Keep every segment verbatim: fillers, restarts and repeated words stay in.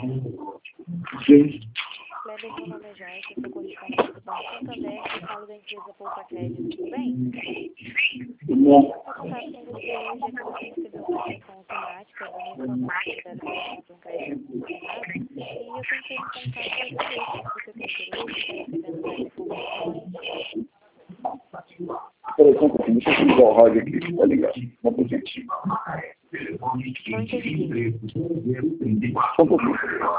Sim. Kleber, meu nome é Joyce, eu sou correspondente do Banco Santander e falo da empresa Poupa Crédito, tudo bem? Bom. Estou contato com você hoje é que você recebeu uma ligação automática da minha informação da liberação de um crédito consignado e eu tentei em contato para saber se você tem interesse, está recebendo mais informações. Peraí, só um pouquinho, deixa eu ligar o rádio aqui, tá ligado? Só um pouquinho. Não entendi. Só um pouquinho.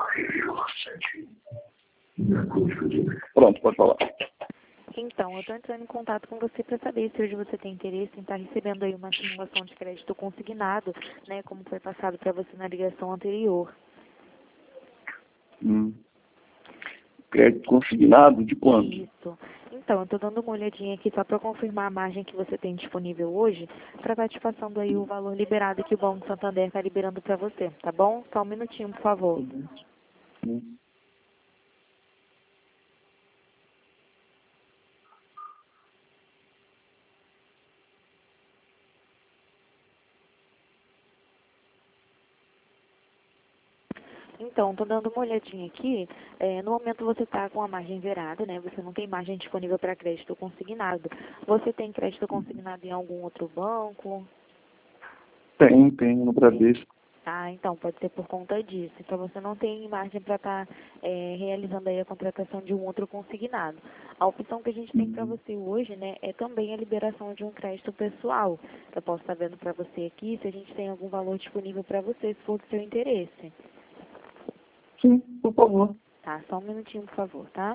Pronto, pode falar. Então, eu estou entrando em contato com você para saber se hoje você tem interesse em estar recebendo aí uma simulação de crédito consignado, né, como foi passado para você na ligação anterior. Hum. Crédito consignado de quando? Isso. Então, eu estou dando uma olhadinha aqui só para confirmar a margem que você tem disponível hoje, para estar te passando aí o valor liberado que o Banco Santander está liberando para você, tá bom? Só um minutinho, por favor. Hum. Então, estou dando uma olhadinha aqui. É, no momento você está com a margem zerada, né? Você não tem margem disponível para crédito consignado. Você tem crédito consignado em algum outro banco? Tem, tem, no Bradesco. Ah, então, pode ser por conta disso. Então, você não tem margem para estar tá, é, realizando aí a contratação de um outro consignado. A opção que a gente tem para Uhum. você hoje, né, é também a liberação de um crédito pessoal. Eu posso estar vendo para você aqui se a gente tem algum valor disponível para você, se for do seu interesse. Sim, por favor. Tá, só um minutinho, por favor, tá?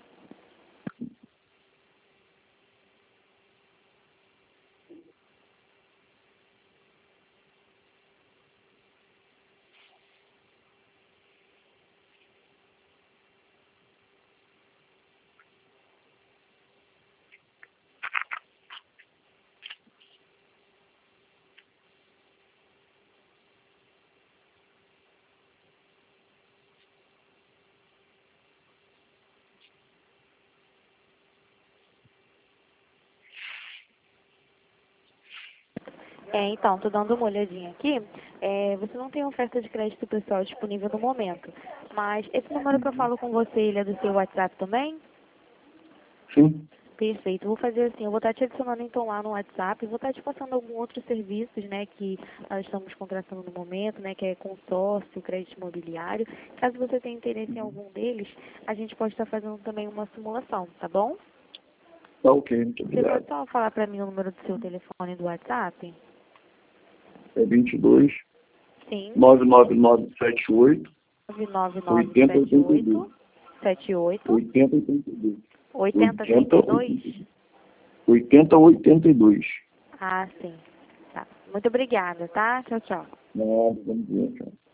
É, então, estou dando uma olhadinha aqui. É, você não tem oferta de crédito pessoal disponível no momento, mas esse número que eu falo com você, ele é do seu WhatsApp também? Sim. Perfeito. Vou fazer assim, eu vou estar te adicionando então lá no WhatsApp, vou estar te passando alguns outros serviços, né, que nós estamos contratando no momento, né, que é consórcio, crédito imobiliário. Caso você tenha interesse em algum deles, a gente pode estar fazendo também uma simulação, tá bom? Tá ok, muito Você pode obrigado. só falar para mim o número do seu telefone do WhatsApp? É vinte e dois, Sim. nove nove nove sete oito, nove nove nove oitenta sete oitenta e dois. oito sete oito oitenta oitenta e dois. oitenta oitenta trinta e dois. oitenta oitenta e dois. Ah, sim. Tá. Muito obrigada, tá? Tchau, tchau. Nada, vamos ver, tchau.